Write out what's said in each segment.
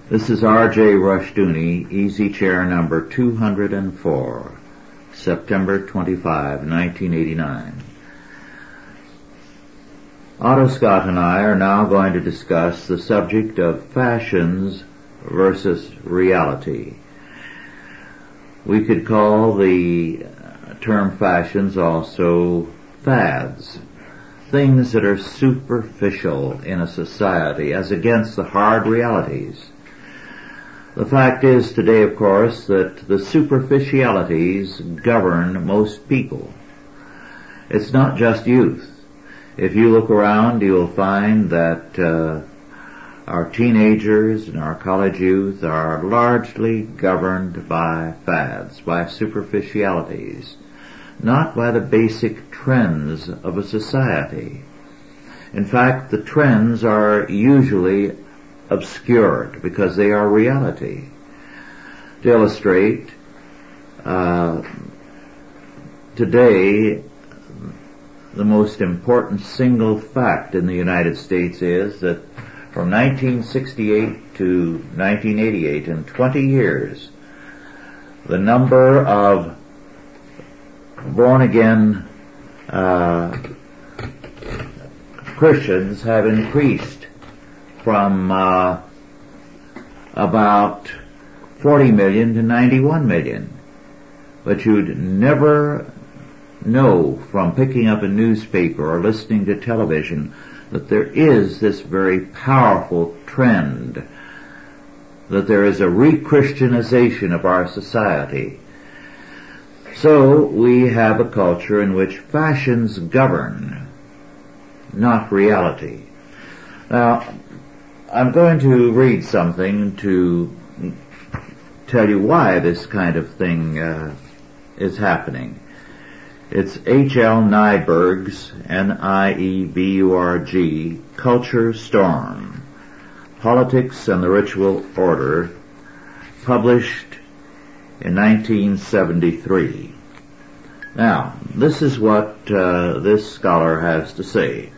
This is R.J. Rushdoony, Easy Chair number 204, September 25, 1989. Otto Scott and I are now going to discuss the subject of fashions versus reality. We could call the term fashions also fads, things that are superficial in a society as against the hard realities. The fact is today, of course, that the superficialities govern most people. It's not just youth. If you look around, you'll find that our teenagers and our college youth are largely governed by fads, by superficialities, not by the basic trends of a society. In fact, the trends are usually obscured because they are reality. To illustrate, today the most important single fact in the United States is that from 1968 to 1988, in 20 years, the number of born-again Christians have increased from about 40 million to 91 million. But you'd never know from picking up a newspaper or listening to television that there is this very powerful trend, that there is a re-Christianization of our society. So we have a culture in which fashions govern, not reality. Now, I'm going to read something to tell you why this kind of thing is happening. It's H.L. Nieburg's, Nieburg, Culture Storm, Politics and the Ritual Order, published in 1973. Now, this is what this scholar has to say.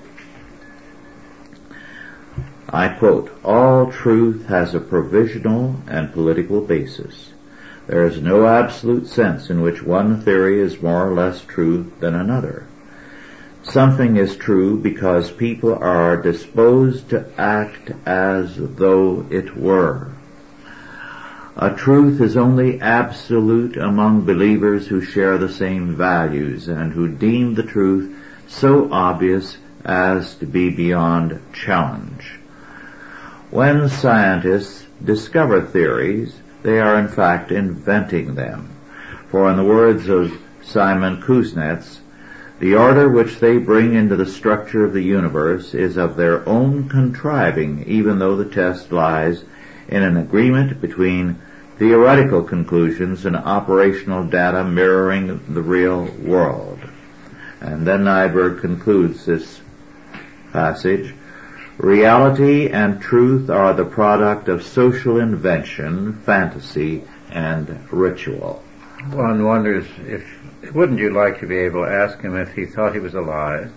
I quote, "All truth has a provisional and political basis. There is no absolute sense in which one theory is more or less true than another. Something is true because people are disposed to act as though it were. A truth is only absolute among believers who share the same values and who deem the truth so obvious as to be beyond challenge. When scientists discover theories, they are in fact inventing them. For in the words of Simon Kuznets, the order which they bring into the structure of the universe is of their own contriving, even though the test lies in an agreement between theoretical conclusions and operational data mirroring the real world." And then Nieburg concludes this passage, "Reality and truth are the product of social invention, fantasy, and ritual." One wonders wouldn't you like to be able to ask him if he thought he was alive?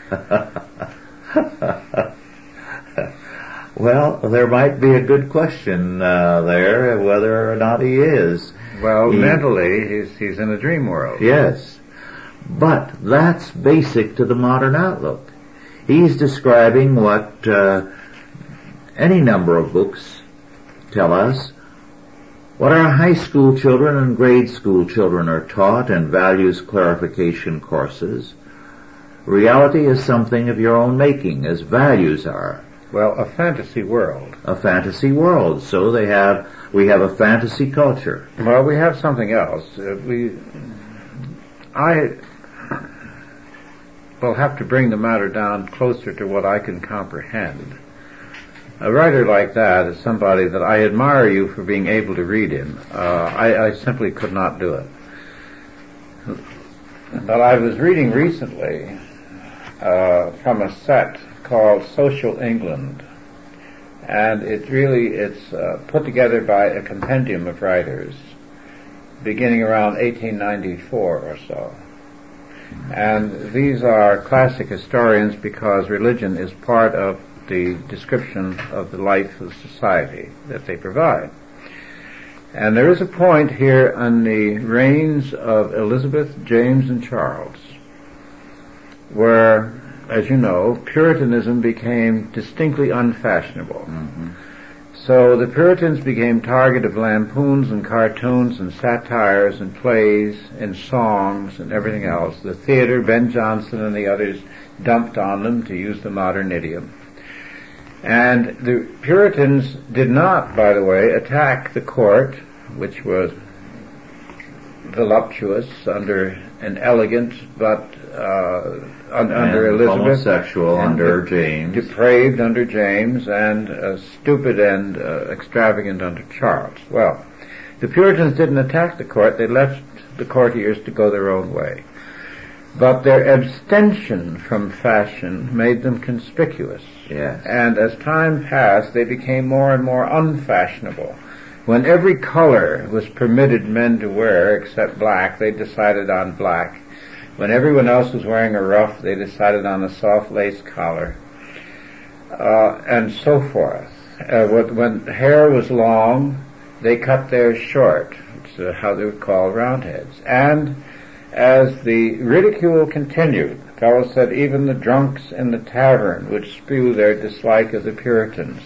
Well, there might be a good question there, whether or not he is. Well, mentally, he's in a dream world. Yes. But that's basic to the modern outlook. He's describing what any number of books tell us, what our high school children and grade school children are taught in values clarification courses. Reality is something of your own making, as values are. Well, a fantasy world. A fantasy world. So we have a fantasy culture. Well, we have something else. I will have to bring the matter down closer to what I can comprehend. A writer like that is somebody that I admire you for being able to read him. I simply could not do it. But I was reading recently from a set called Social England, and it's put together by a compendium of writers beginning around 1894 or so. And these are classic historians because religion is part of the description of the life of society that they provide. And there is a point here on the reigns of Elizabeth, James, and Charles where, as you know, Puritanism became distinctly unfashionable. Mm-hmm. So the Puritans became target of lampoons and cartoons and satires and plays and songs and everything else. The theater, Ben Jonson and the others dumped on them, to use the modern idiom. And the Puritans did not, by the way, attack the court, which was voluptuous under an elegant but under Elizabeth, homosexual under James, depraved under James, and stupid and extravagant under Charles. Well, the Puritans didn't attack the court; they left the courtiers to go their own way. But their abstention from fashion made them conspicuous. Yes. And as time passed, they became more and more unfashionable. When every color was permitted men to wear except black, they decided on black. When everyone else was wearing a ruff, they decided on a soft lace collar, and so forth. When hair was long, they cut theirs short. It's how they would call roundheads. And as the ridicule continued, the fellow said even the drunks in the tavern would spew their dislike of the Puritans.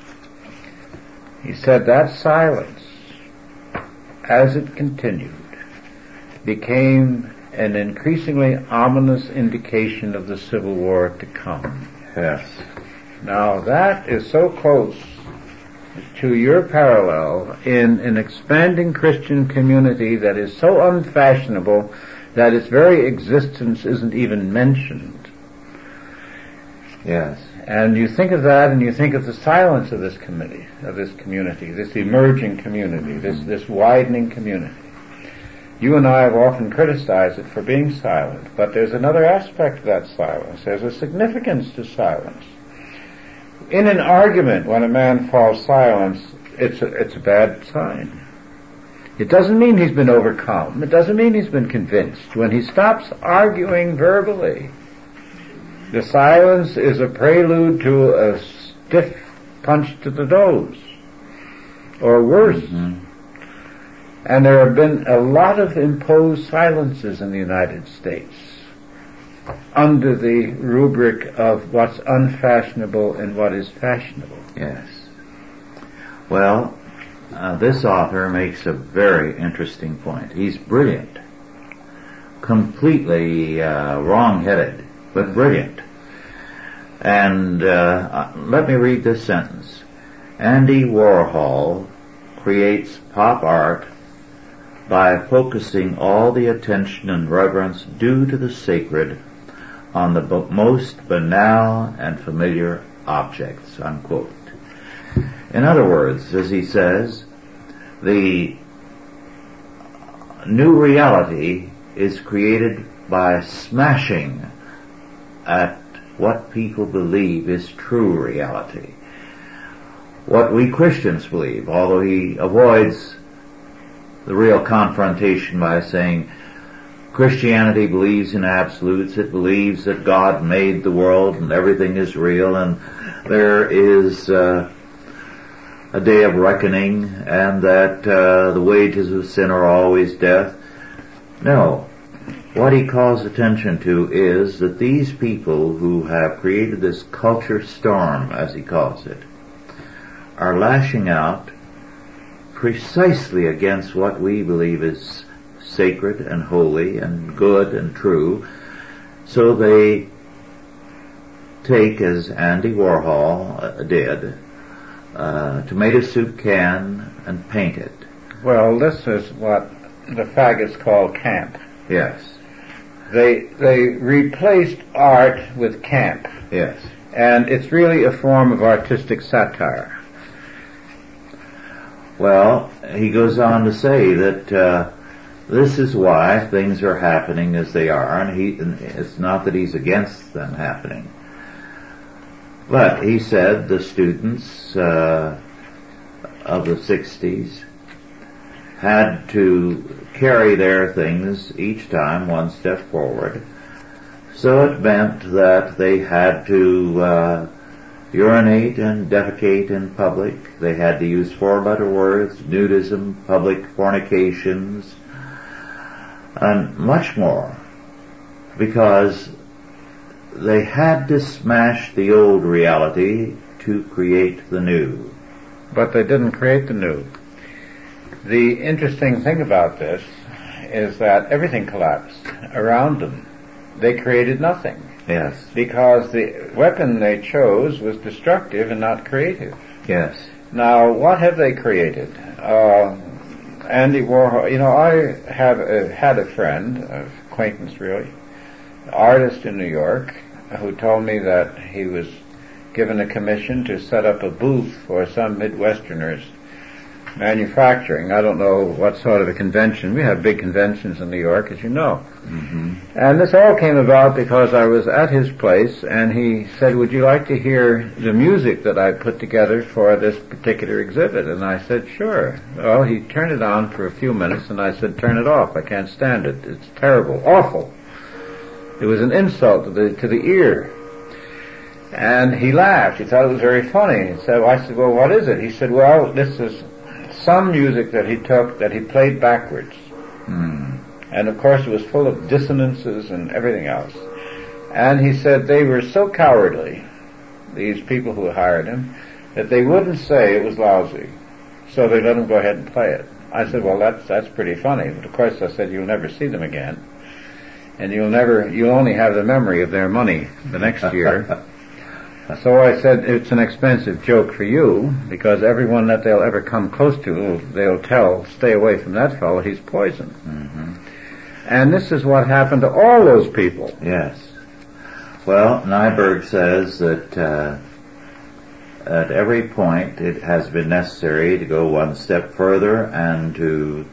He said that silence, as it continued, became an increasingly ominous indication of the Civil War to come. Yes. Now that is so close to your parallel in an expanding Christian community that is so unfashionable that its very existence isn't even mentioned. Yes. And you think of that, and you think of the silence of this community, this emerging community, this widening community. You and I have often criticized it for being silent, but there's another aspect to that silence. There's a significance to silence. In an argument, when a man falls silent, it's a bad sign. It doesn't mean he's been overcome. It doesn't mean he's been convinced. When he stops arguing verbally, the silence is a prelude to a stiff punch to the nose, or worse. Mm-hmm. And there have been a lot of imposed silences in the United States under the rubric of what's unfashionable and what is fashionable. Yes. Well, this author makes a very interesting point. He's brilliant. Completely wrong-headed, but brilliant. And let me read this sentence. Andy Warhol creates pop art by focusing all the attention and reverence due to the sacred on the most banal and familiar objects, unquote. In other words, as he says, the new reality is created by smashing at what people believe is true reality. What we Christians believe, although he avoids the real confrontation by saying Christianity believes in absolutes. It believes that God made the world and everything is real, and there is a day of reckoning, and that the wages of sin are always death. No. What he calls attention to is that these people who have created this culture storm, as he calls it, are lashing out precisely against what we believe is sacred and holy and good and true. So they take, as Andy Warhol did, a tomato soup can and paint it. Well, this is what the faggots call camp. Yes. They replaced art with camp. Yes. And it's really a form of artistic satire. Well, he goes on to say that this is why things are happening as they are, and it's not that he's against them happening. But he said the students of the 60s had to carry their things each time one step forward. So it meant that they had to urinate and defecate in public. They had to use 4-letter words, nudism, public fornications, and much more, because they had to smash the old reality to create the new. But they didn't create the new. The interesting thing about this is that everything collapsed around them. They created nothing. Yes. Because the weapon they chose was destructive and not creative. Yes. Now, what have they created? Andy Warhol, I have had a friend, an acquaintance really, an artist in New York, who told me that he was given a commission to set up a booth for some Midwesterners manufacturing. I don't know what sort of a convention. We have big conventions in New York, as you know. Mm-hmm. And this all came about because I was at his place, and he said, would you like to hear the music that I put together for this particular exhibit? And I said, sure. Well, he turned it on for a few minutes, and I said, turn it off. I can't stand it. It's terrible, awful. It was an insult to the ear. And he laughed. He thought it was very funny. So I said, well, what is it? He said, well, this is some music that he took that he played backwards. And of course it was full of dissonances and everything else. And he said they were so cowardly, these people who hired him, that they wouldn't say it was lousy. So they let him go ahead and play it. I said, well, that's pretty funny. But of course I said, you'll never see them again. And you'll only have the memory of their money the next year. So I said, it's an expensive joke for you, because everyone that they'll ever come close to, they'll tell, stay away from that fellow, he's poison. Mm-hmm. And this is what happened to all those people. Yes. Well, Nyberg says that at every point it has been necessary to go one step further and to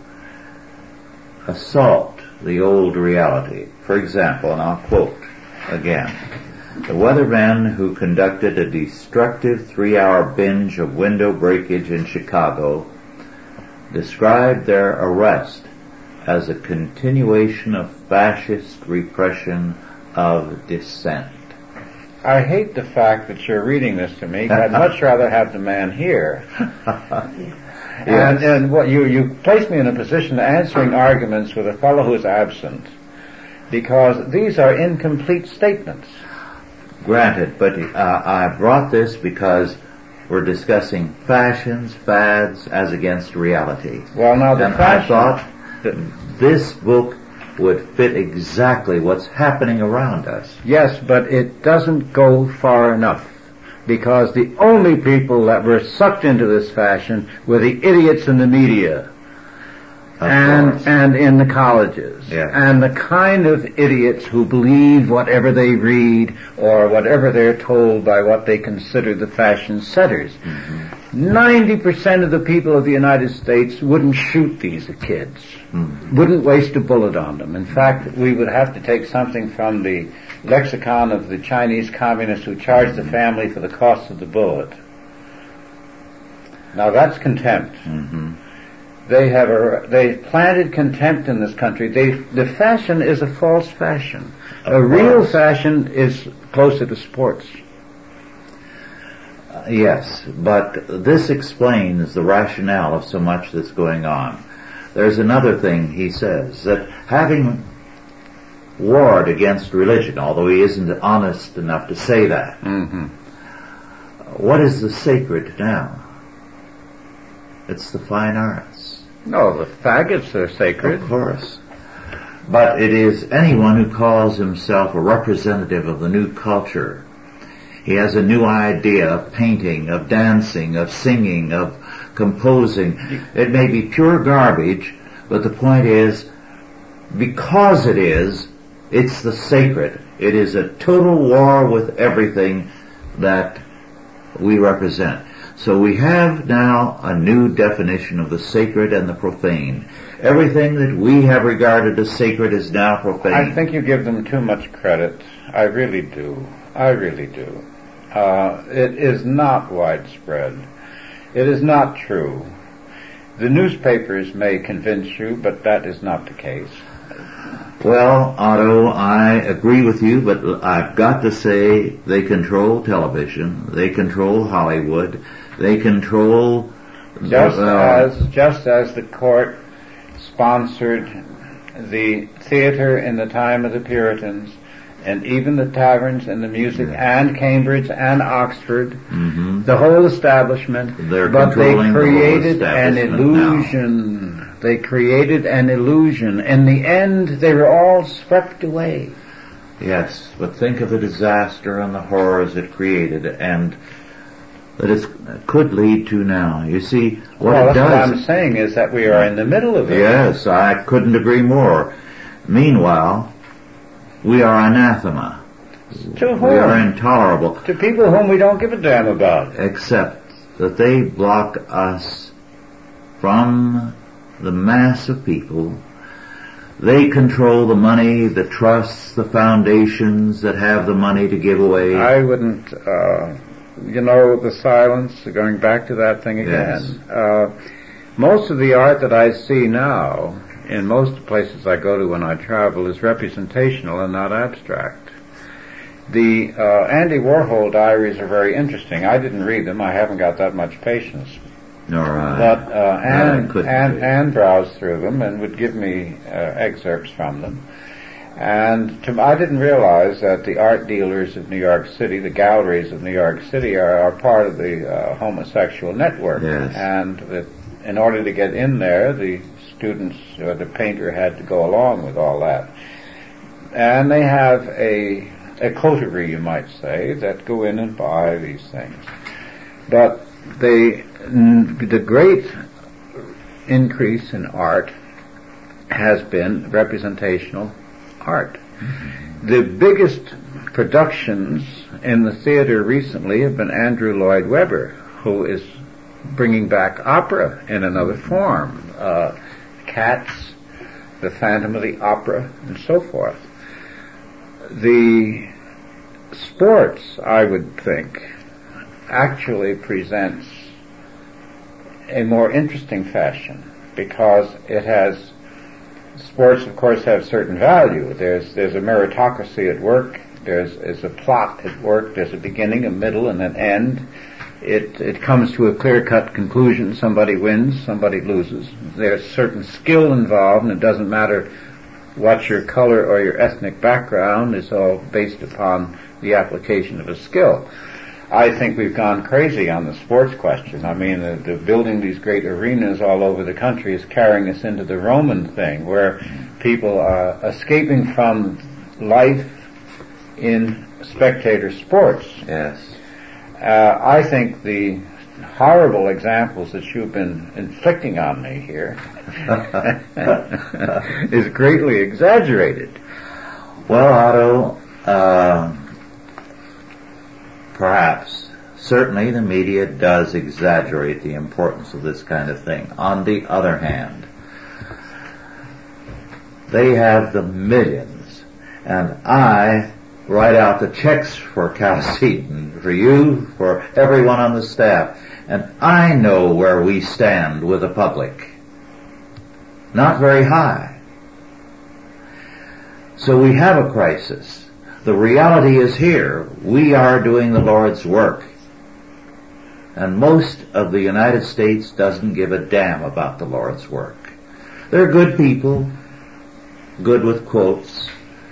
assault the old reality. For example, and I'll quote again, the weathermen who conducted a destructive 3-hour binge of window breakage in Chicago described their arrest as a continuation of fascist repression of dissent. I hate the fact that you're reading this to me. I'd much rather have the man here. Yes. And what you place me in a position of answering arguments with a fellow who is absent, because these are incomplete statements. Granted, but I brought this because we're discussing fashions, fads, as against reality. Well, now the and fashion, I thought that this book would fit exactly what's happening around us. yes, but it doesn't go far enough, because the only people that were sucked into this fashion were the idiots in the media. And in the colleges. Yes. And the kind of idiots who believe whatever they read or whatever they're told by what they consider the fashion setters. Mm-hmm. 90% of the people of the United States wouldn't shoot these kids. Mm-hmm. Wouldn't waste a bullet on them. In fact, we would have to take something from the lexicon of the Chinese communists who charge the family for the cost of the bullet. Now that's contempt. Mm-hmm. They've planted contempt in this country. The fashion is a false fashion. A real fashion is closer to sports. Yes, but this explains the rationale of so much that's going on. There's another thing he says, that having warred against religion, although he isn't honest enough to say that, mm-hmm. What is the sacred now? It's the fine arts. No, the faggots are sacred. Of course. But it is anyone who calls himself a representative of the new culture. He has a new idea of painting, of dancing, of singing, of composing. It may be pure garbage, but the point is, because it's the sacred. It is a total war with everything that we represent. So we have now a new definition of the sacred and the profane. Everything that we have regarded as sacred is now profane. I think you give them too much credit. I really do. It is not widespread. It is not true. The newspapers may convince you, but that is not the case. Well, Otto, I agree with you, but I've got to say they control television, they control Hollywood, they control... Just as the court sponsored the theater in the time of the Puritans, and even the taverns and the music, and Cambridge and Oxford, the whole establishment, but they created an illusion. Now. They created an illusion. In the end, they were all swept away. Yes, but think of the disaster and the horrors it created, and that it could lead to now. You see, what it does... What I'm saying is that we are in the middle of it. Yes, I couldn't agree more. Meanwhile, we are anathema. To whom? We are intolerable. To people whom we don't give a damn about. Except that they block us from the mass of people. They control the money, the trusts, the foundations that have the money to give away. I wouldn't, the silence, going back to that thing again. Yes. Most of the art that I see now, in most places I go to when I travel, is representational and not abstract. The Andy Warhol diaries are very interesting. I didn't read them. I haven't got that much patience. Nor I. But Anne browsed through them and would give me excerpts from them. And I didn't realize that the art dealers of New York City, the galleries of New York City, are part of the homosexual network. Yes. And that in order to get in there, the students or the painter had to go along with all that. And they have a coterie, you might say, that go in and buy these things. But the great increase in art has been representational art. The biggest productions in the theater recently have been Andrew Lloyd Webber, who is bringing back opera in another form. Cats, The Phantom of the Opera, and so forth. The sports, I would think, actually presents a more interesting fashion, because sports of course have certain value. There's a meritocracy at work, there's a plot at work, there's a beginning, a middle, and an end. It comes to a clear-cut conclusion. Somebody wins, somebody loses. There's certain skill involved, and it doesn't matter what your color or your ethnic background, is all based upon the application of a skill. I think we've gone crazy on the sports question. I mean, the building these great arenas all over the country is carrying us into the Roman thing, where people are escaping from life in spectator sports. Yes. I think the horrible examples that you've been inflicting on me here is greatly exaggerated. Well, Otto, perhaps. Certainly the media does exaggerate the importance of this kind of thing. On the other hand, they have the millions, and I write out the checks for Cal Seton, for you, for everyone on the staff, and I know where we stand with the public. Not very high. So we have a crisis. The reality is here. We are doing the Lord's work. And most of the United States doesn't give a damn about the Lord's work. They're good people, good with quotes.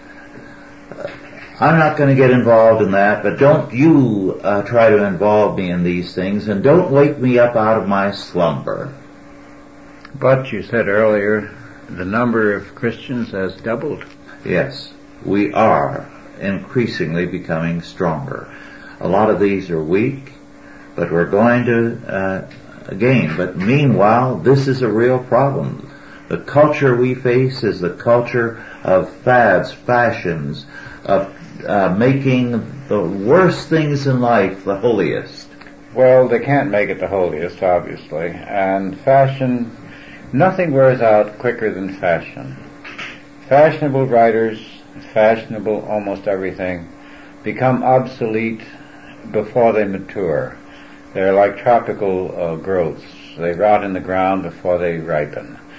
I'm not going to get involved in that, but don't you try to involve me in these things, and don't wake me up out of my slumber. But you said earlier, the number of Christians has doubled. Yes, we are increasingly becoming stronger. A lot of these are weak, but we're going to gain. But meanwhile, this is a real problem. The culture we face is the culture of fads, fashions, of making the worst things in life the holiest. Well, they can't make it the holiest, obviously. And fashion, nothing wears out quicker than fashion. Fashionable writers, fashionable almost everything, become obsolete before they mature. They're like tropical growths. They rot in the ground before they ripen.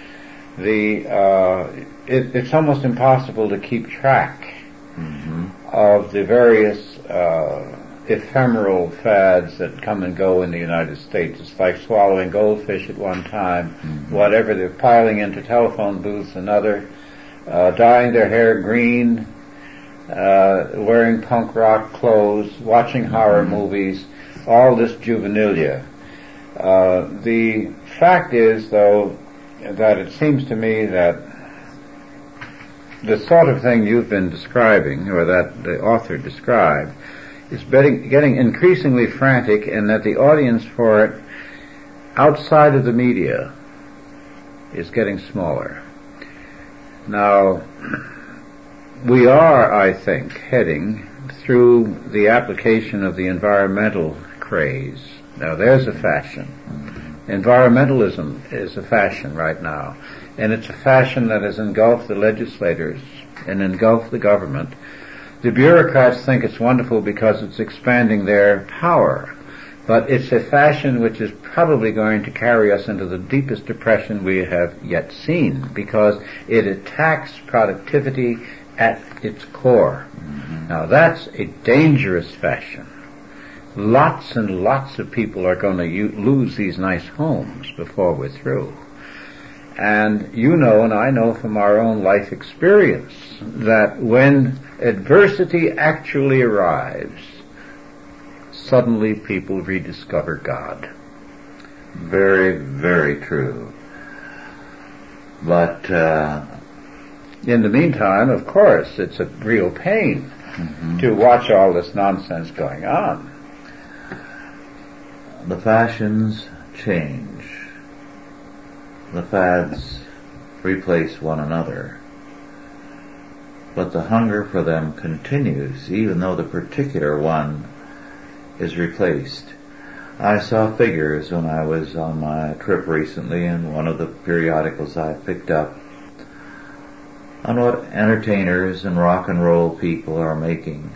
it's almost impossible to keep track of the various ephemeral fads that come and go in the United States. It's like swallowing goldfish at one time, whatever, they're piling into telephone booths, another, dyeing their hair green, wearing punk rock clothes, watching horror movies, all this juvenilia. The fact is, though, that it seems to me that the sort of thing you've been describing, or that the author described, is getting increasingly frantic, and that the audience for it outside of the media is getting smaller. Now, we are, I think, heading through the application of the environmental craze. Now, there's a fashion. Environmentalism is a fashion right now, and it's a fashion that has engulfed the legislators and engulfed the government. The bureaucrats think it's wonderful because it's expanding their power, but it's a fashion which is probably going to carry us into the deepest depression we have yet seen, because it attacks productivity at its core. Now, that's a dangerous fashion. Lots and lots of people are going to lose these nice homes before we're through. And you know, and I know from our own life experience, that when adversity actually arrives, suddenly people rediscover God. Very, very true. But in the meantime, of course, it's a real pain to watch all this nonsense going on. The fashions change. The fads replace one another. But the hunger for them continues, even though the particular one is replaced. I saw figures when I was on my trip recently in one of the periodicals I picked up on what entertainers and rock and roll people are making.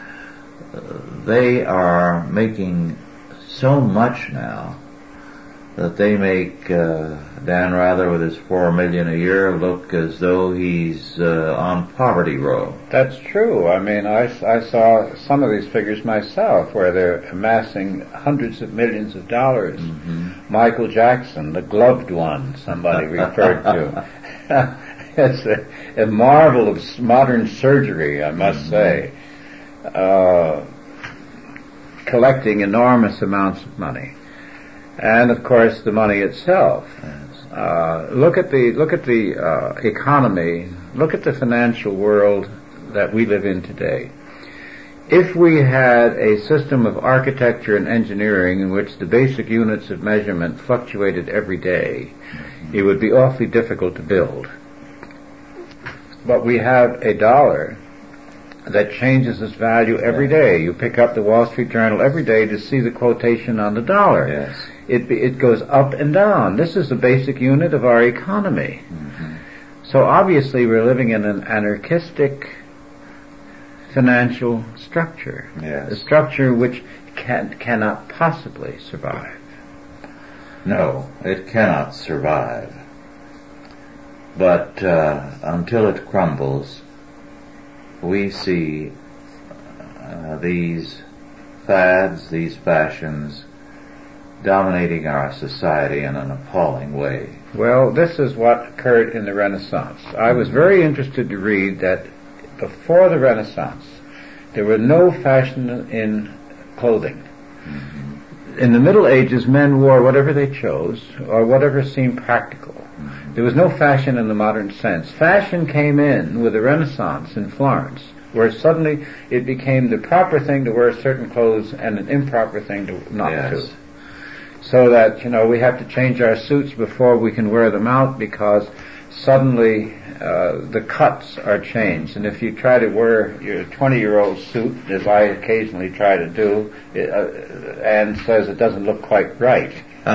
They are making so much now that they make Dan Rather with his $4 million a year look as though he's on poverty row. That's true. I mean, I saw some of these figures myself, where they're amassing hundreds of millions of dollars. Michael Jackson, the gloved one, somebody referred to. It's a marvel of modern surgery, I must say. Collecting enormous amounts of money. And of course the money itself. Look at the economy. Look at the financial world that we live in today. If we had a system of architecture and engineering in which the basic units of measurement fluctuated every day, it would be awfully difficult to build. But we have a dollar that changes its value every day. You pick up the Wall Street Journal every day to see the quotation on the dollar. Yes. It goes up and down. This is the basic unit of our economy. So obviously we're living in an anarchistic financial structure. Yes. A structure which cannot possibly survive. No, it cannot survive. But until it crumbles, we see these fads, these fashions, dominating our society in an appalling way. Well, this is what occurred in the Renaissance. I was very interested to read that before the Renaissance, there was no fashion in clothing. In the Middle Ages, men wore whatever they chose, or whatever seemed practical. There was no fashion in the modern sense. Fashion came in with the Renaissance in Florence, where suddenly it became the proper thing to wear certain clothes and an improper thing to not to. So that, we have to change our suits before we can wear them out, because suddenly the cuts are changed. And if you try to wear your 20-year-old suit, as I occasionally try to do, Anne says it doesn't look quite right.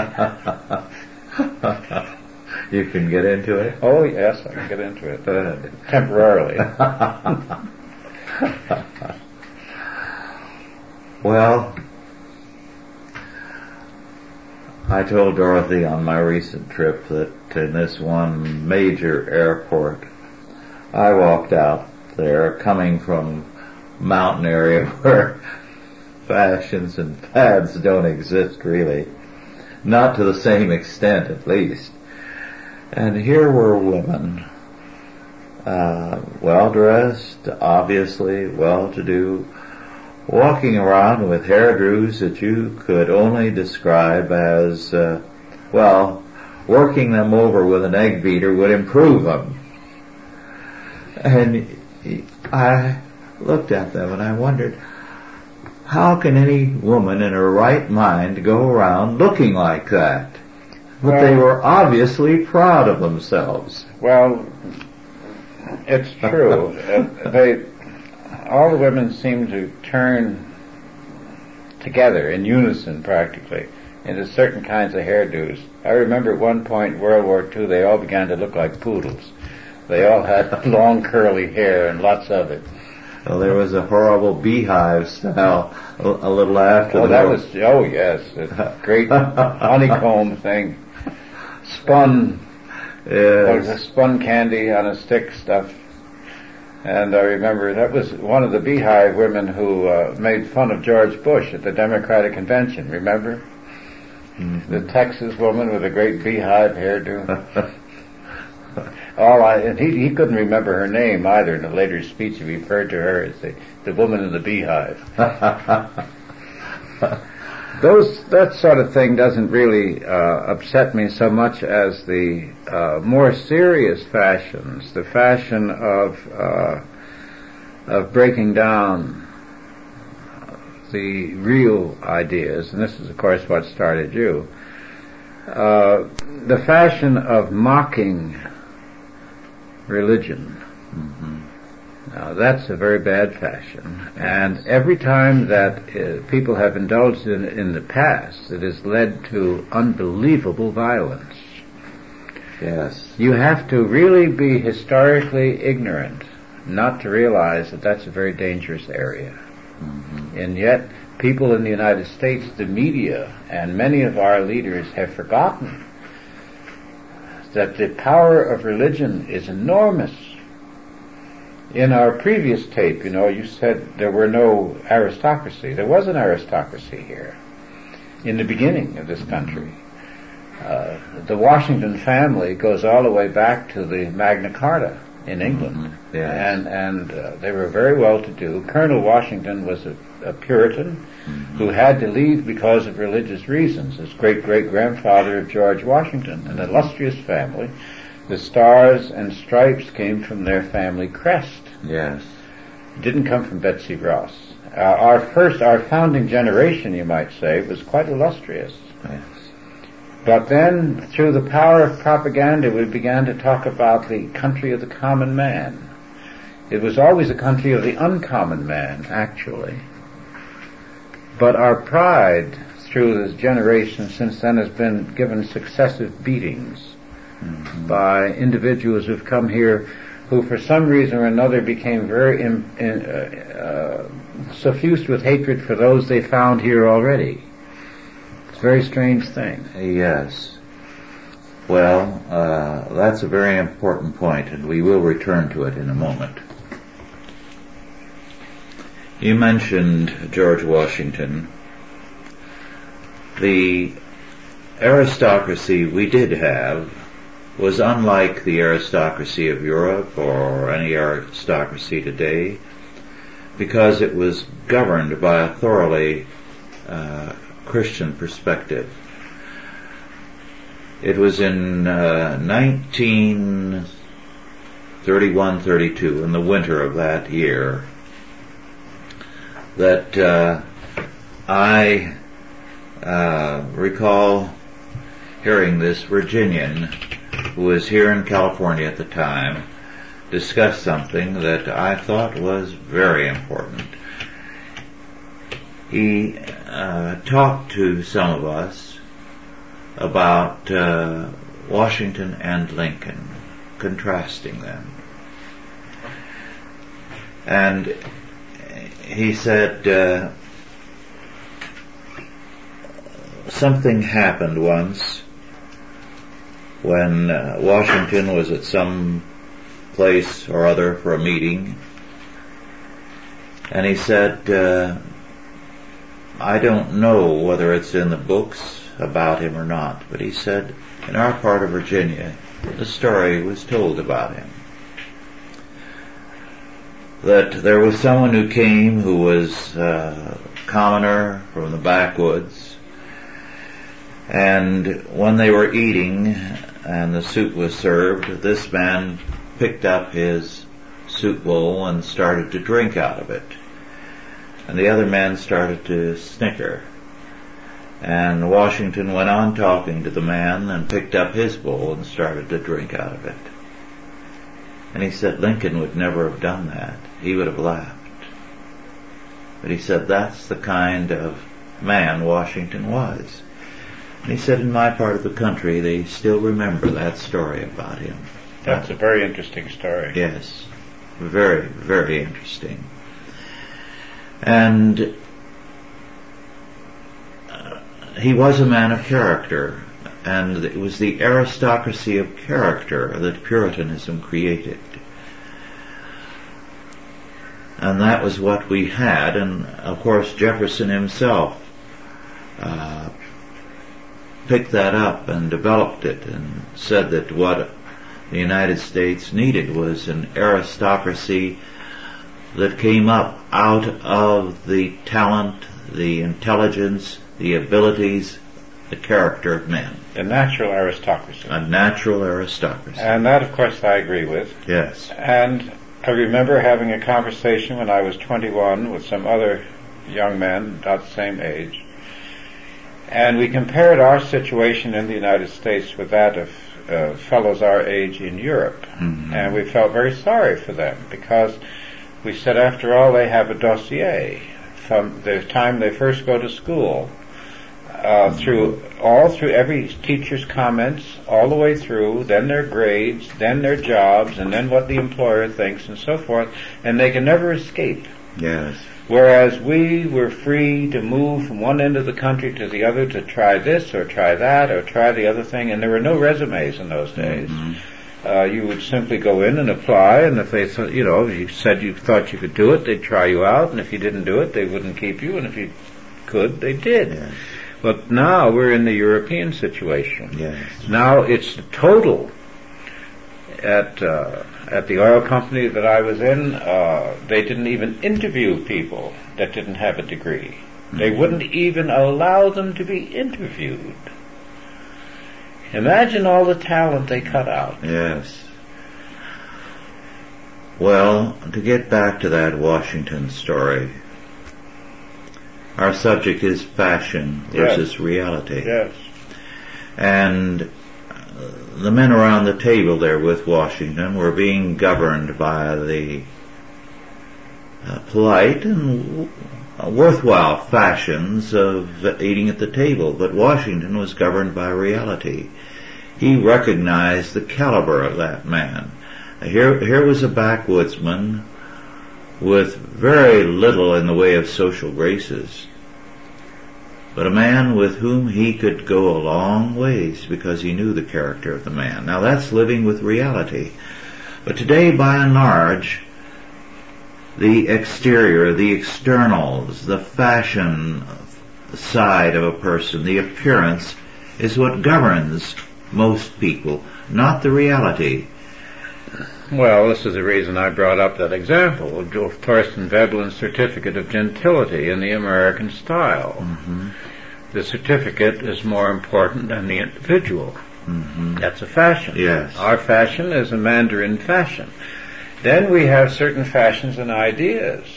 You can get into it? Oh, yes, I can get into it. Temporarily. Well, I told Dorothy on my recent trip that in this one major airport, I walked out there coming from a mountain area where fashions and fads don't exist really. Not to the same extent, at least. And here were women, well-dressed, obviously well-to-do, walking around with hairdos that you could only describe as, working them over with an egg beater would improve them. And I looked at them and I wondered, how can any woman in her right mind go around looking like that? But they were obviously proud of themselves. Well, it's true. All the women seem to turn together in unison practically into certain kinds of hairdos. I remember at one point in World War II they all began to look like poodles. They all had long curly hair and lots of it. Well, there was a horrible beehive style a little after. Oh yes, a great honeycomb thing. Spun candy on a stick stuff. And I remember that was one of the beehive women who made fun of George Bush at the Democratic Convention, remember? Mm-hmm. The Texas woman with a great beehive hairdo. And he couldn't remember her name either. In a later speech he referred to her as the woman in the beehive. That sort of thing doesn't really upset me so much as the more serious fashions, the fashion of breaking down the real ideas, and this is of course what started you, the fashion of mocking religion. Mm-hmm. Now that's a very bad fashion, and every time that people have indulged in the past, it has led to unbelievable violence. Yes. You have to really be historically ignorant not to realize that that's a very dangerous area. Mm-hmm. And yet, people in the United States, the media, and many of our leaders have forgotten that the power of religion is enormous. In our previous tape, you said there were no aristocracy. There was an aristocracy here in the beginning of this country. The Washington family goes all the way back to the Magna Carta in England. Mm-hmm. Yes. And they were very well-to-do. Colonel Washington was a Puritan mm-hmm. who had to leave because of religious reasons. His great-great-grandfather of George Washington, an illustrious family. The stars and stripes came from their family crest. Yes. It didn't come from Betsy Ross. Our founding generation, you might say, was quite illustrious. Yes. But then, through the power of propaganda, we began to talk about the country of the common man. It was always a country of the uncommon man, actually. But our pride, through this generation since then, has been given successive beatings mm-hmm. by individuals who've come here who for some reason or another became very suffused with hatred for those they found here already. It's a very strange thing. Yes. Well, that's a very important point, and we will return to it in a moment. You mentioned George Washington. The aristocracy we did have was unlike the aristocracy of Europe or any aristocracy today because it was governed by a thoroughly Christian perspective. It was in 1931-32, in the winter of that year, that I recall hearing this Virginian who was here in California at the time discuss something that I thought was very important. He talked to some of us about Washington and Lincoln, contrasting them. And he said something happened once when Washington was at some place or other for a meeting, and he said, I don't know whether it's in the books about him or not, but he said, in our part of Virginia, the story was told about him. That there was someone who came who was a commoner from the backwoods, and when they were eating and the soup was served, this man picked up his soup bowl and started to drink out of it. And the other men started to snicker. And Washington went on talking to the man and picked up his bowl and started to drink out of it. And he said Lincoln would never have done that. He would have laughed. But he said that's the kind of man Washington was. And he said in my part of the country they still remember that story about him. That's a very interesting story. Yes. Very, very interesting. And he was a man of character, and it was the aristocracy of character that Puritanism created. And that was what we had, and of course Jefferson himself picked that up and developed it and said that what the United States needed was an aristocracy that came up out of the talent, the intelligence, the abilities, the character of men. A natural aristocracy. A natural aristocracy. And that, of course, I agree with. Yes. And I remember having a conversation when I was 21 with some other young men about the same age. And we compared our situation in the United States with that of fellows our age in Europe. Mm-hmm. And we felt very sorry for them because we said, after all, they have a dossier from the time they first go to school, through every teacher's comments, all the way through, then their grades, then their jobs, and then what the employer thinks, and so forth, and they can never escape. Yes. Whereas we were free to move from one end of the country to the other to try this or try that or try the other thing, and there were no resumes in those days. Mm-hmm. You would simply go in and apply, and if they thought, you said you thought you could do it, they'd try you out, and if you didn't do it, they wouldn't keep you, and if you could, they did. Yes. But now we're in the European situation. Yes. Now it's the total. At the oil company that I was in, they didn't even interview people that didn't have a degree. Mm-hmm. They wouldn't even allow them to be interviewed. Imagine all the talent they cut out. Yes. Well, to get back to that Washington story, our subject is fashion versus reality. Yes. And the men around the table there with Washington were being governed by the polite and worthwhile fashions of eating at the table, but Washington was governed by reality. He recognized the caliber of that man. Here was a backwoodsman with very little in the way of social graces, but a man with whom he could go a long ways because he knew the character of the man. Now that's living with reality. But today, by and large, the exterior, the externals, the fashion side of a person, the appearance, is what governs most people, not the reality. Well, this is the reason I brought up that example of Thorsten Veblen's Certificate of Gentility in the American style. Mm-hmm. The certificate is more important than the individual. Mm-hmm. That's a fashion. Yes. Our fashion is a Mandarin fashion. Then we have certain fashions and ideas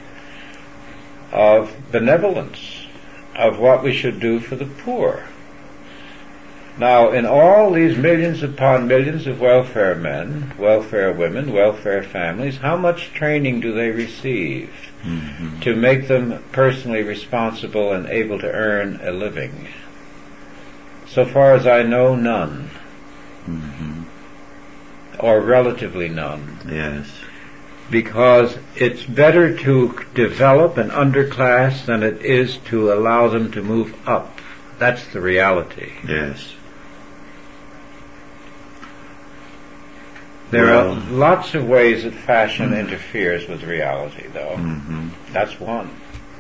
of benevolence, of what we should do for the poor. Now, in all these millions upon millions of welfare men, welfare women, welfare families, how much training do they receive to make them personally responsible and able to earn a living? So far as I know, none. Or relatively none. Yes. Because it's better to develop an underclass than it is to allow them to move up That's the reality. Yes. There are lots of ways that fashion interferes with reality, though. Mm-hmm. That's one.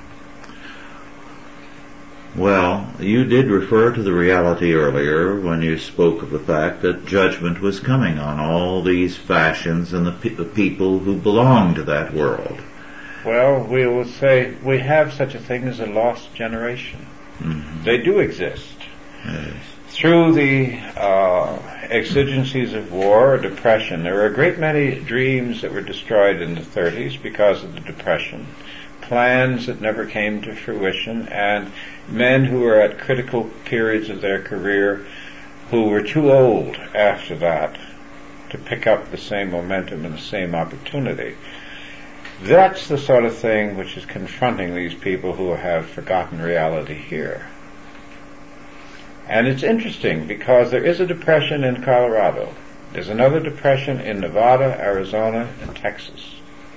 Well, you did refer to the reality earlier when you spoke of the fact that judgment was coming on all these fashions and the people who belong to that world. Well, we will say we have such a thing as a lost generation. Mm-hmm. They do exist. Yes. Through the exigencies of war or depression, there were a great many dreams that were destroyed in the 30s because of the depression, plans that never came to fruition, and men who were at critical periods of their career who were too old after that to pick up the same momentum and the same opportunity. That's the sort of thing which is confronting these people who have forgotten reality here. And it's interesting because there is a depression in Colorado. There's another depression in Nevada, Arizona, and Texas.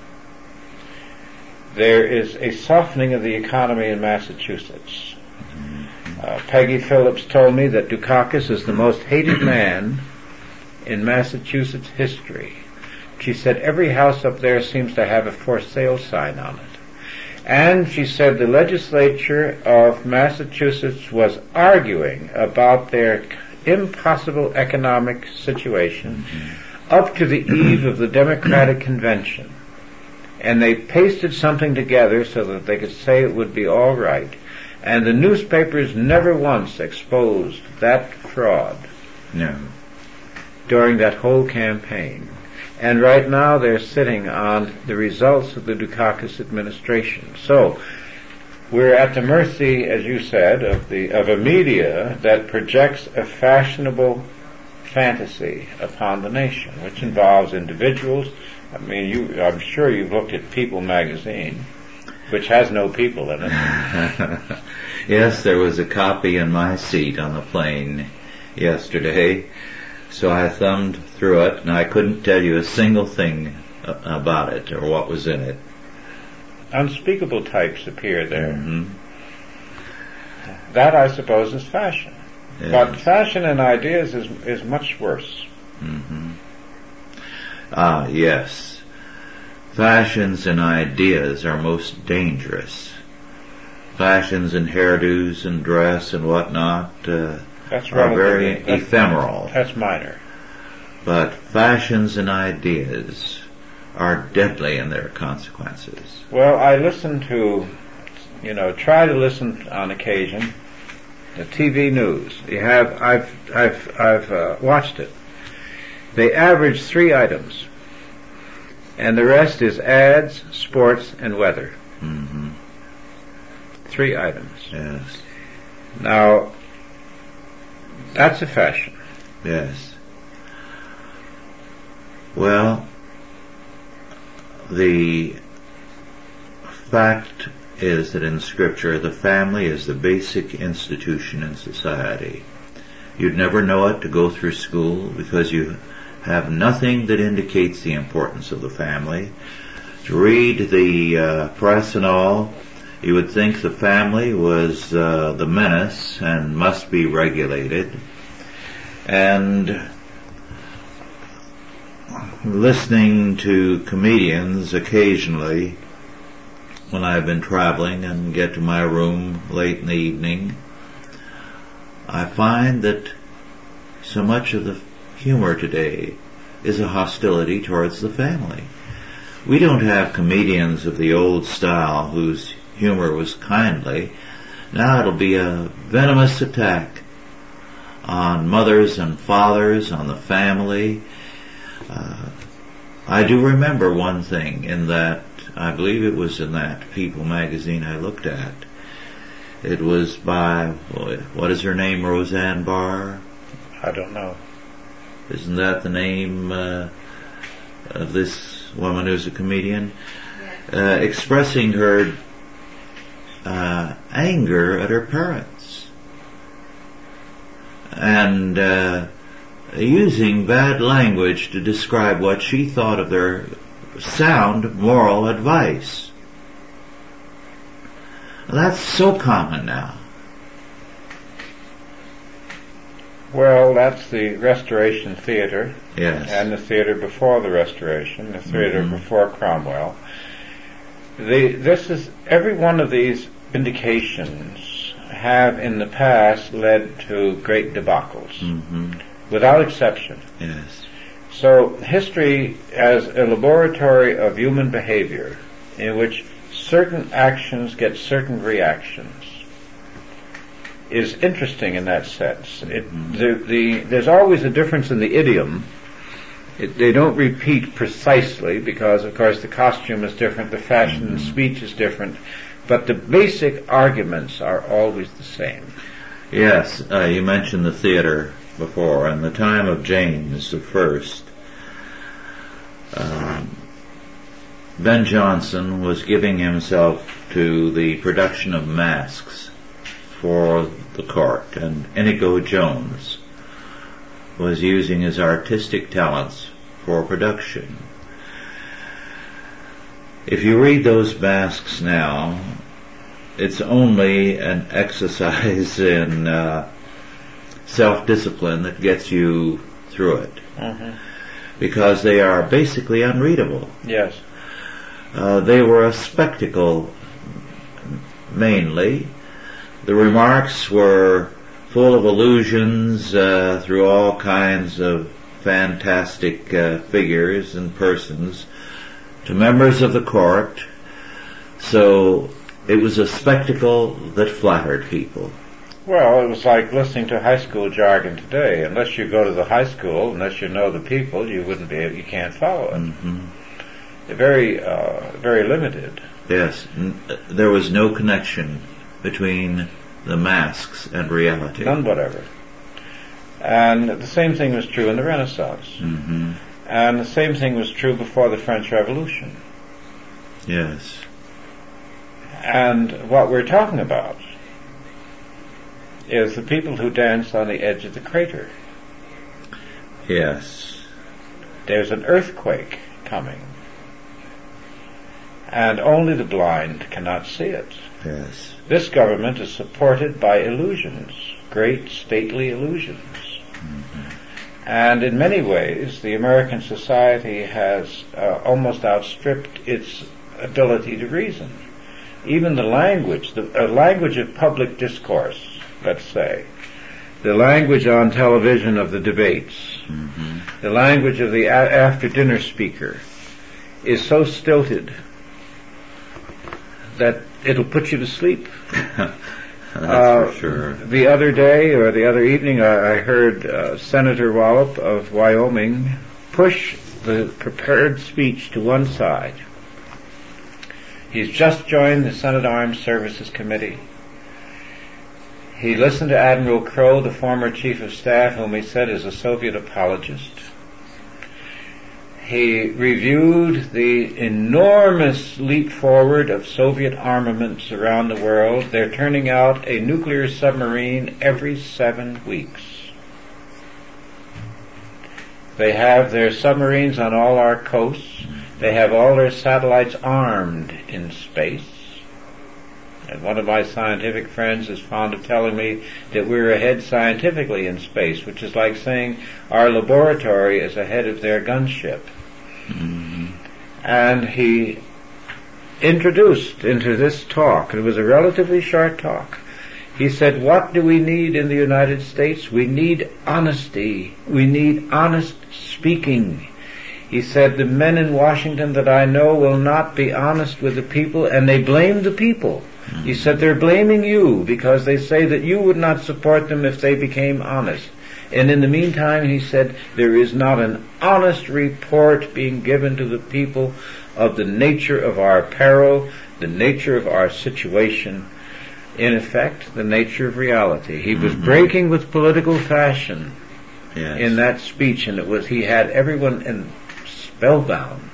There is a softening of the economy in Massachusetts. Peggy Phillips told me that Dukakis is the most hated man in Massachusetts history. She said every house up there seems to have a for sale sign on it. And she said the legislature of Massachusetts was arguing about their impossible economic situation up to the eve of the Democratic convention. And they pasted something together so that they could say it would be all right. And the newspapers never once exposed that fraud. No. During that whole campaign. And right now they're sitting on the results of the Dukakis administration. So we're at the mercy, as you said, of a media that projects a fashionable fantasy upon the nation, which involves individuals. I mean, I'm sure you've looked at People magazine, which has no people in it. Yes, there was a copy in my seat on the plane yesterday. So I thumbed through it, and I couldn't tell you a single thing about it or what was in it. Unspeakable types appear there. Mm-hmm. That, I suppose, is fashion. Yes. But fashion and ideas is much worse. Mm-hmm. Ah, yes. Fashions and ideas are most dangerous. Fashions and hairdos and dress and whatnot are very ephemeral. That's minor. But fashions and ideas are deadly in their consequences. Well, I listen to, try to listen on occasion to TV news. I've watched it. They average 3 items, and the rest is ads, sports, and weather. Mm-hmm. 3 items. Yes. Now, that's a fashion. Yes. Well, the fact is that in Scripture the family is the basic institution in society. You'd never know it to go through school because you have nothing that indicates the importance of the family. To read the press and all, you would think the family was the menace and must be regulated. And listening to comedians occasionally when I've been traveling and get to my room late in the evening, I find that so much of the humor today is a hostility towards the family. We don't have comedians of the old style whose humor was kindly. Now it'll be a venomous attack on mothers and fathers, on the family. I do remember one thing in that, I believe it was in that People magazine I looked at. It was by, what is her name, Roseanne Barr? I don't know. Isn't that the name of this woman who's a comedian? Expressing her anger at her parents. And using bad language to describe what she thought of their sound moral advice. That's so common now. Well, that's the Restoration Theatre. Yes. And the theatre before the Restoration, the theatre before Cromwell. Every one of these indications have in the past led to great debacles, without exception. Yes. So history as a laboratory of human behavior in which certain actions get certain reactions is interesting in that sense. There's always a difference in the idiom. They don't repeat precisely because, of course, the costume is different, the fashion of speech is different, but the basic arguments are always the same. Yes, you mentioned the theater before. In the time of James I, Ben Jonson was giving himself to the production of masks for the court, and Inigo Jones was using his artistic talents for production. If you read those masks now, it's only an exercise in self-discipline that gets you through it, because they are basically unreadable. Yes. They were a spectacle mainly. The remarks were full of allusions through all kinds of fantastic figures and persons to members of the court. So it was a spectacle that flattered people. Well, it was like listening to high school jargon today. Unless you go to the high school, unless you know the people, you can't follow it. They're very limited. Yes, there was no connection between the masks and reality. None whatever. And the same thing was true in the Renaissance. And the same thing was true before the French Revolution. Yes. And what we're talking about is the people who dance on the edge of the crater. Yes. There's an earthquake coming, and only the blind cannot see it. Yes. This government is supported by illusions, great stately illusions. And in many ways, the American society has almost outstripped its ability to reason. Even the language of public discourse, let's say, the language on television of the debates, the language of the after-dinner speaker is so stilted that it'll put you to sleep. That's for sure. The other day, or the other evening, I heard Senator Wallop of Wyoming push the prepared speech to one side. He's just joined the Senate Armed Services Committee. He listened to Admiral Crowe, the former Chief of Staff, whom he said is a Soviet apologist. He reviewed the enormous leap forward of Soviet armaments around the world. They're turning out a nuclear submarine every 7 weeks. They have their submarines on all our coasts. They have all their satellites armed in space. And one of my scientific friends is fond of telling me that we're ahead scientifically in space, which is like saying our laboratory is ahead of their gunship. And he introduced into this talk, it was a relatively short talk, he said, what do we need in the United States? We need honesty. We need honest speaking. He said, the men in Washington that I know will not be honest with the people, and they blame the people. He said, they're blaming you because they say that you would not support them if they became honest. And in the meantime, he said, there is not an honest report being given to the people of the nature of our peril, the nature of our situation, in effect, the nature of reality. He was breaking with political fashion in that speech, and he had everyone spellbound.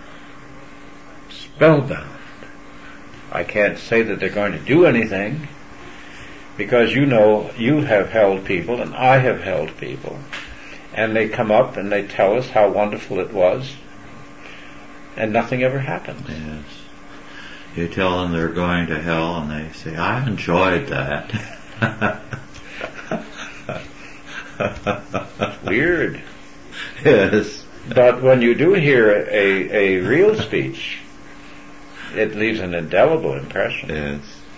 I can't say that they're going to do anything, because you have held people and I have held people, and they come up and they tell us how wonderful it was, and nothing ever happens. Yes. You tell them they're going to hell and they say, I enjoyed that. Weird. Yes. But when you do hear a real speech, it leaves an indelible impression. Yes.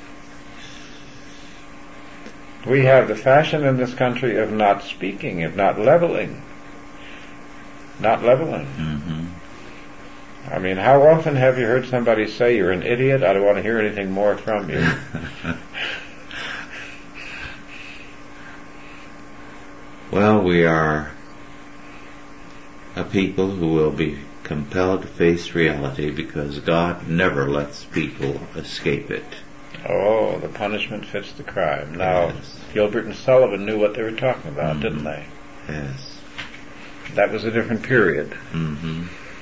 We have the fashion in this country of not speaking, of not leveling. Not leveling. Mm-hmm. I mean, how often have you heard somebody say, "You're an idiot, I don't want to hear anything more from you"? Well, we are a people who will be compelled to face reality because God never lets people escape it. Oh, the punishment fits the crime. Now, Yes. Gilbert and Sullivan knew what they were talking about, didn't they? Yes. That was a different period. Mm-hmm.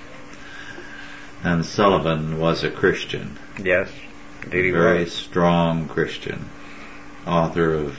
And Sullivan was a Christian. Yes, indeed he Very was. strong Christian. Author of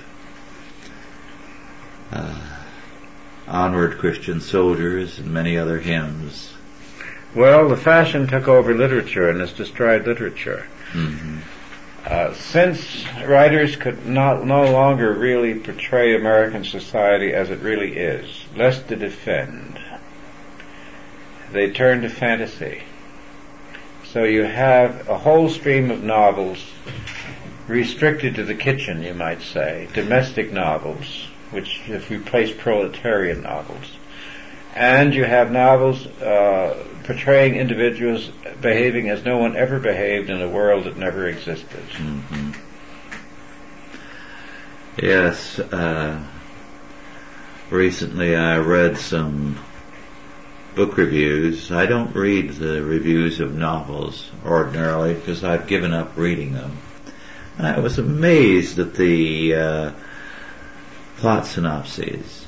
Onward Christian Soldiers and many other hymns. Well, the fashion took over literature and has destroyed literature. Mm-hmm. Since writers could no longer really portray American society as it really is, lest to defend, they turned to fantasy. So you have a whole stream of novels restricted to the kitchen, you might say, domestic novels, which have replaced proletarian novels. And you have novels portraying individuals behaving as no one ever behaved in a world that never existed. Mm-hmm. Yes, recently I read some book reviews. I don't read the reviews of novels ordinarily because I've given up reading them. And I was amazed at the plot synopses.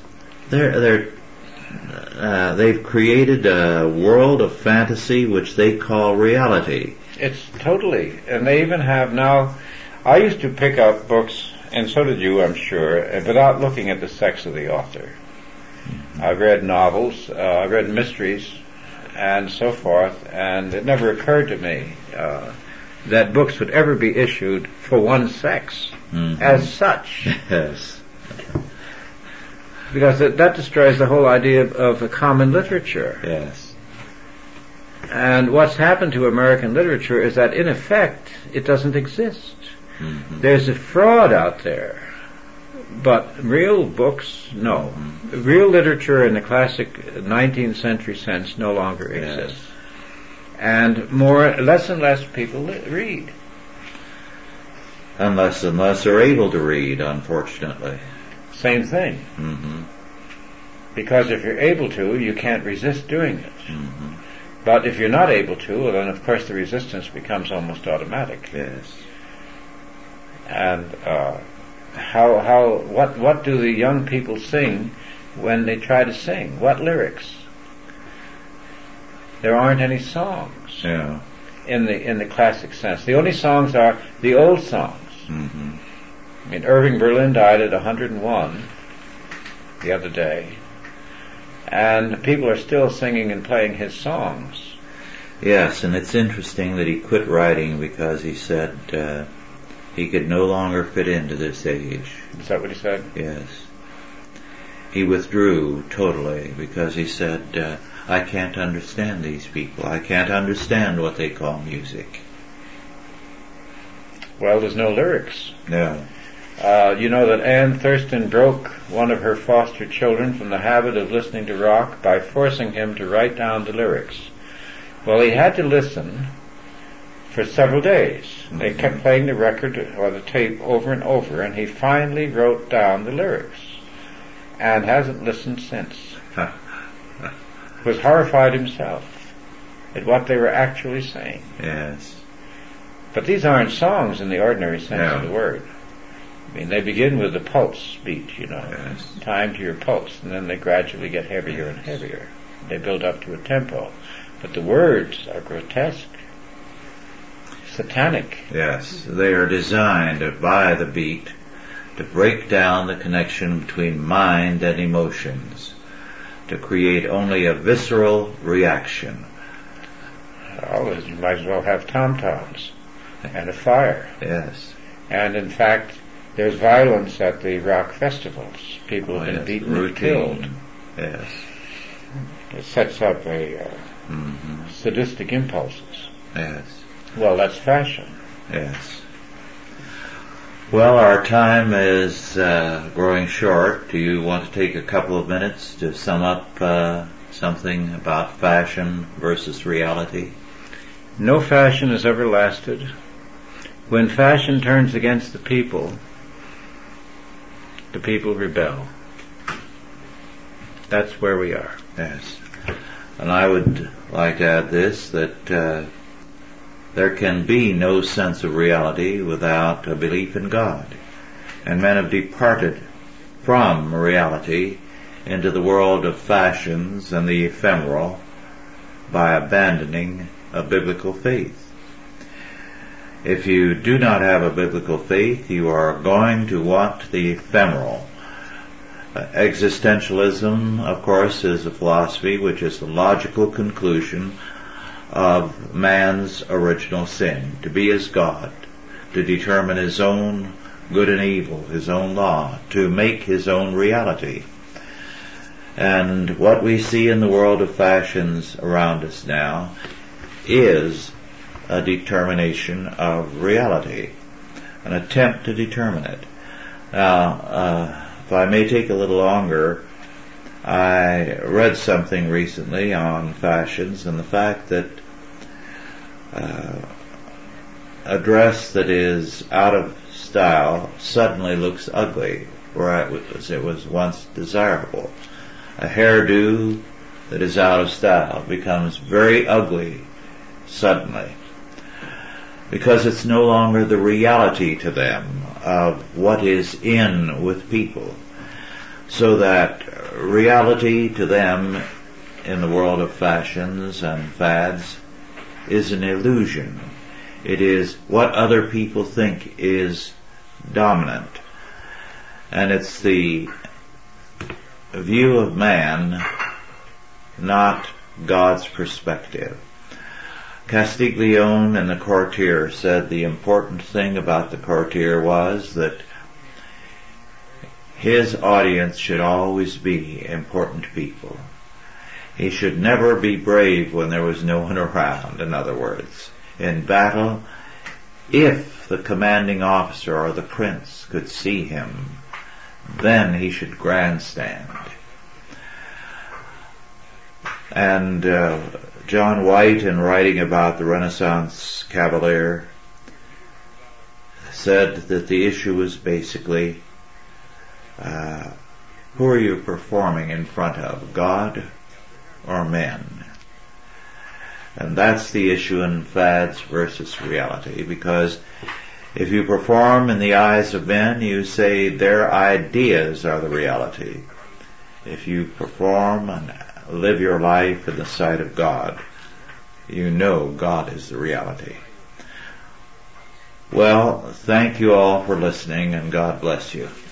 They've created a world of fantasy which they call reality. It's totally, and they even have now, I used to pick up books, and so did you, I'm sure, without looking at the sex of the author. Mm-hmm. I've read novels, I've read mysteries, and so forth, and it never occurred to me that books would ever be issued for one sex, mm-hmm. as such. Yes. Because that destroys the whole idea of a common literature. Yes. And what's happened to American literature is that, in effect, it doesn't exist. Mm-hmm. There's a fraud out there, but real books, no. Mm-hmm. Real literature in the classic 19th century sense no longer exists. Yes. And less and less people read. And less are able to read, unfortunately. Same thing. Mm-hmm. Because if you're able to, you can't resist doing it. Mm-hmm. But if you're not able to, well, then of course the resistance becomes almost automatic. Yes. And what do the young people sing when they try to sing? What lyrics? There aren't any songs. Yeah. In the classic sense. The only songs are the old songs. Mm-hmm. I mean, Irving Berlin died at 101 the other day, and people are still singing and playing his songs. Yes, and it's interesting that he quit writing because he said he could no longer fit into this age. Is that what he said? Yes. He withdrew totally because he said, I can't understand these people. I can't understand what they call music. Well, there's no lyrics. No. You know that Anne Thurston broke one of her foster children from the habit of listening to rock by forcing him to write down the lyrics. Well, he had to listen for several days. Mm-hmm. They kept playing the record or the tape over and over, and he finally wrote down the lyrics and hasn't listened since. Was horrified himself at what they were actually saying. Yes. But these aren't songs in the ordinary sense of the word. I mean, they begin with the pulse beat, you know, yes. Time to your pulse, and then they gradually get heavier and heavier. They build up to a tempo. But the words are grotesque, satanic. Yes, they are designed by the beat to break down the connection between mind and emotions, to create only a visceral reaction. Oh, you might as well have tom-toms and a fire. Yes. And in fact, There's violence at the rock festivals. People have been beaten and killed. Yes. It sets up a sadistic impulses. Yes. Well, that's fashion. Yes. Well, our time is growing short. Do you want to take a couple of minutes to sum up something about fashion versus reality? No fashion has ever lasted. When fashion turns against the people rebel. That's where we are. Yes. And I would like to add this, that there can be no sense of reality without a belief in God. And men have departed from reality into the world of fashions and the ephemeral by abandoning a biblical faith. If you do not have a biblical faith, you are going to want the ephemeral. Existentialism, of course, is a philosophy which is the logical conclusion of man's original sin, to be as God, to determine his own good and evil, his own law, to make his own reality. And what we see in the world of fashions around us now is a determination of reality, an attempt to determine it. Now, if I may take a little longer, I read something recently on fashions and the fact that a dress that is out of style suddenly looks ugly, whereas it was once desirable. A hairdo that is out of style becomes very ugly suddenly, because it's no longer the reality to them of what is in with people. So that reality to them in the world of fashions and fads is an illusion. It is what other people think is dominant. And it's the view of man, not God's perspective. Castiglione in the Courtier said the important thing about the Courtier was that his audience should always be important people. He should never be brave when there was no one around, in other words. In battle, if the commanding officer or the prince could see him, then he should grandstand. And John White, in writing about the Renaissance cavalier, said that the issue was basically, who are you performing in front of, God or men? And that's the issue in fads versus reality, because if you perform in the eyes of men, you say their ideas are the reality. If you perform and live your life in the sight of God, you know God is the reality. Well, thank you all for listening, and God bless you.